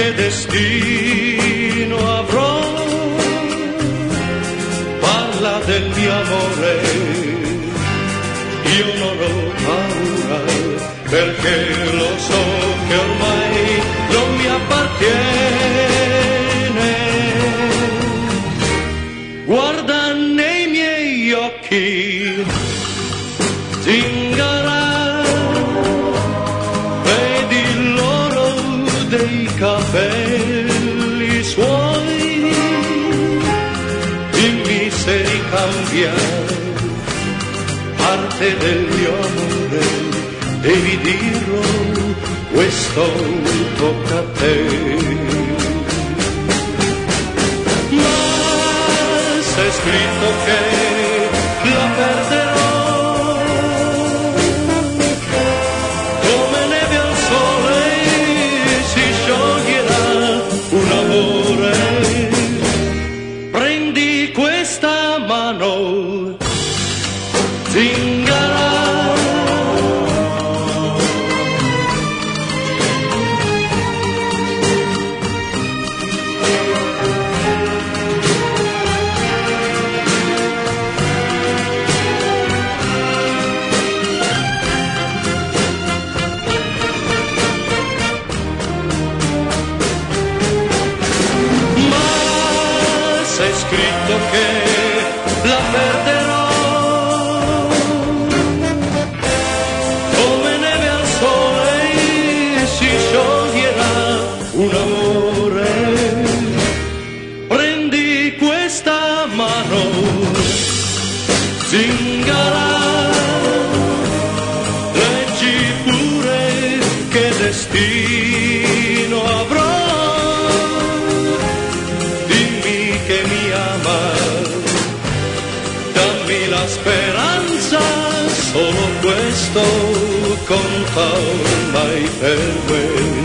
che destino avrò. Parla del mio amore, io non ho paura, perché lo so che ormai non mi appartiene. Guarda nei miei occhi, zingara, vedi l'oro dei capelli suoi, dimmi se ricambia parte del mio amore, devi dirlo, questo tocca a te. Ma c'è scritto che la perderò, come neve al sole si scioglierà un amore. Prendi questa mano, zingara, c'è scritto che la perderò, come neve al sole si scioglierà un amore. Prendi questa mano, zingara, leggi pure che destino avrò. Che mi ama, dammi la speranza, solo questo conta ormai per me.